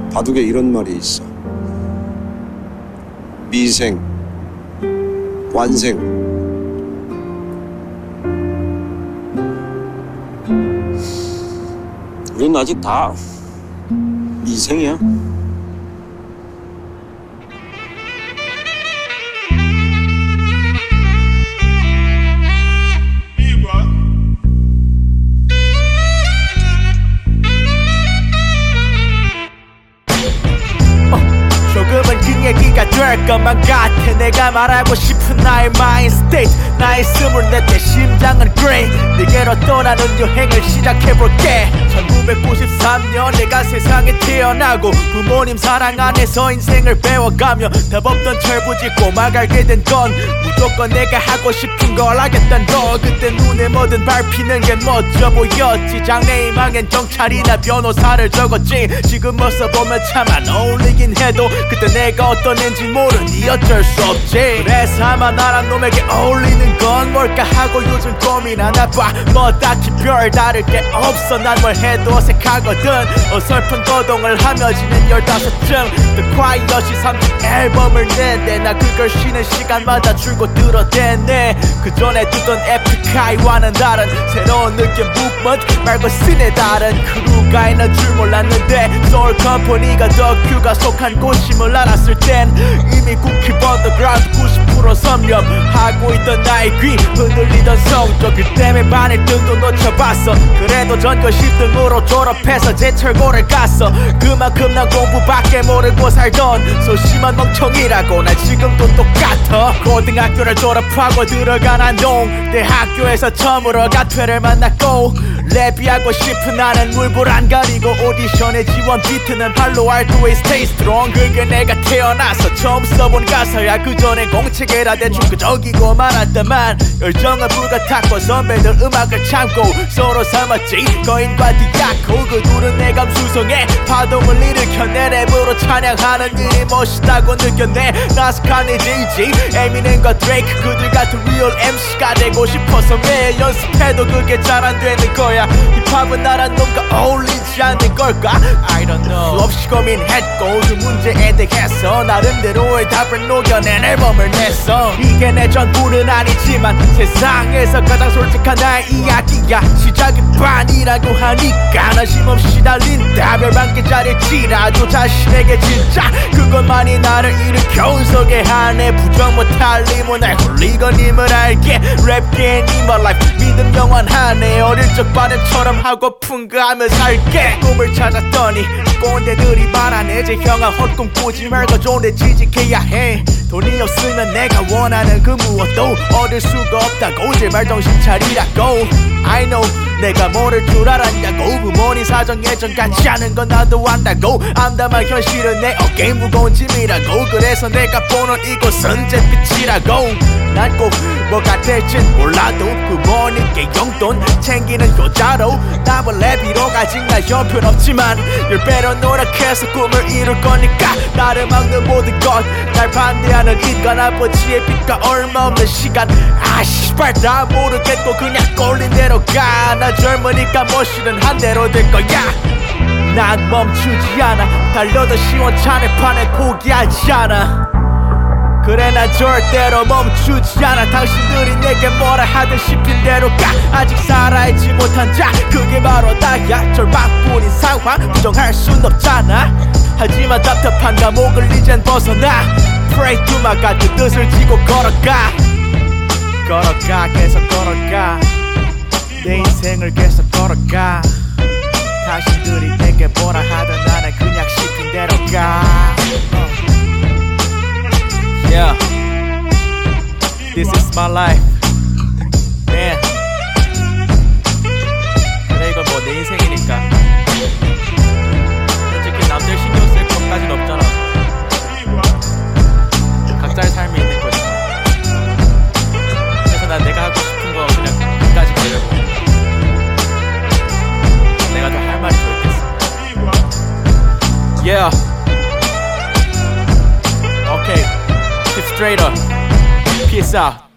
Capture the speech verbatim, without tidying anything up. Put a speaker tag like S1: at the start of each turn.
S1: 바둑에 이런 말이 있어. 미생, 완생. 우린 아직 다 미생이야.
S2: 조금은 그 얘기가 될 것만 같아. 내가 말하고 싶은 나의 마인드 스테이트, 나의 스물네 대 심장은 그레이. 네게로 떠나는 여행을 시작해볼게. 천구백구십삼 년 내가 세상에 태어나고 부모님 사랑 안에서 인생을 배워가며 답 없던 철부지 꼬막 알게 된 건 무조건 내가 하고 싶은 걸 하겠단 거. 그때 눈에 뭐든 밟히는 게 멋져 보였지. 장래희망엔 경찰이나 변호사를 적었지. 지금 벗어보면 참 안 어울리긴 해도 그때 내가 어떤 애인지 모르니 어쩔 수 없지. 그래서 아마 나란 놈에게 어울리는 건 뭘까 하고 요즘 고민하나 봐. 뭐 딱히 별 다를 게 없어. 난 뭘 해도 어색하거든. 어설픈 거동을 하며 지낸 열다섯쯤 The Quiet이 삼 집 앨범을 내대. 나 그걸 쉬는 시간마다 줄곧 들어대네. 그 전에 듣던 에픽하이와는 다른 새로운 느낌 묵먼트 말고 신의 다른 크루가 있는 줄 몰랐는데 소울 컴퍼니가 덕큐가 속한 곳임을 알았을 땐 이미 쿠키 언더그라운드 구십 퍼센트 섭렵하고 있던 나의 귀 흔들리던 성적. 그 때문에 반일 등도 놓쳐봤어. 그래도 전교 십 등으로 졸업해서 제철고를 갔어. 그만큼 난 공부밖에 모르고 살던 소심한 멍청이라고. 난 지금도 똑같아. 고등학교를 졸업하고 들어간 안동 대학교에서 처음으로 가퇴를 만났고 랩이하고 싶은 나는 물불 안 가리고 오디션에 지원 비트는 발로 알토에 stay strong. 그게 내가 태어나서 처음 써본 가사야. 그 전에 공책에다 대충 끄적이고 말았다만 열정은 불같았고 선배들 음악을 참고 서로 삼았지 거인과 디아코. 그 둘은 내 감수성에 파동을 일으켜 내 랩으로 찬양하는 일이 멋있다고 느꼈네. 나스카네 제이지 에미넴과 드레이크 그들 같은 리얼 엠씨가 되고 싶어서 매일 연습해도 그게 잘 안 되는 거야. 힙합은 나란 놈과 어울리지 않는 걸까? I don't know. 수없이 고민했고 그 문제에 대해서 나름대로의 답을 녹여낸 앨범을 냈어. 이게 내 전부는 아니지만 세상에서 가장 솔직한 나의 이야기야. 시작이 반이라고 하니까 난 쉼없이 달린다. 멸망계자릴지라도 자신에게 진짜 그것만이 나를 일으켜 소개하네. 부정 못할 리모날 홀리건임을 알게 랩계엔 in my life 믿음 영원하네. 어릴 적 반응처럼 하고픈 거 하며 살게. 꿈을 찾았더니 꼰대들이 말하네. 제 형아 헛꿈 꾸지 말고 좋은데 취직해야 해. 돈이 없으면 내가 원하는 그 무엇도 얻을 수가 없다고. 제발 정신 차리라고. I know 내가 모를 줄 알았냐고. 부모님 사정 예전 같지 않은 건 나도 안다고. 암담한 현실은 내 어깨에 무거운 짐이라고. 그래서 내가 보는 이곳은 잿빛이라고. 난 꼭 뭐가 될진 몰라도 부모님께 용돈 챙기는 효자로 답을 내비로 가진 나 형편없지만 열 배로 노력해서 꿈을 이룰 거니까 나를 막는 모든 것 날 반대하는 인간 아버지의 빚과 얼마 없는 시간. 아 씨발 다 모르겠고 그냥 꼴린 대로 가. 나 젊으니까 멋있는 한 대로 될 거야. 난 멈추지 않아. 달려도 시원찮을 판에 포기하지 않아. 그래 난 절대로 멈추지 않아. 당신들이 내게 뭐라 하든 씹힌 대로 가. 아직 살아있지 못한 자 그게 바로 나야. 절망뿐인 상황 부정할 순 없잖아. 하지만 답답한 감옥을 이젠 벗어나. Pray to my God 그 뜻을 지고 걸어가. 걸어가 계속 걸어가. 내 인생을 계속 걸어가. 당신들이 내게 뭐라 하든 나는 그냥 씹힌 대로 가. Yeah, this is my life, man. 그래 이건 뭐 내 인생이니까 솔직히 남들 신경 쓸 것까진 없잖아. 각자의 삶이 있는 거지. 그래서 난 내가 하고 싶은 거 그냥 끝까지 가려고. 내가 더 할 말이 더 있겠어. Yeah. Okay. Straight up. Peace out.